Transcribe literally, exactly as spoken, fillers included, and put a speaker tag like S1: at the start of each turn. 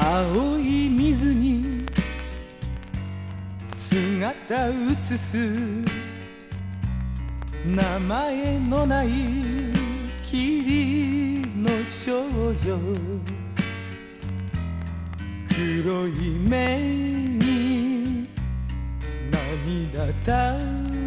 S1: 青い水に姿映す名前のない霧の少女、黒い目に涙た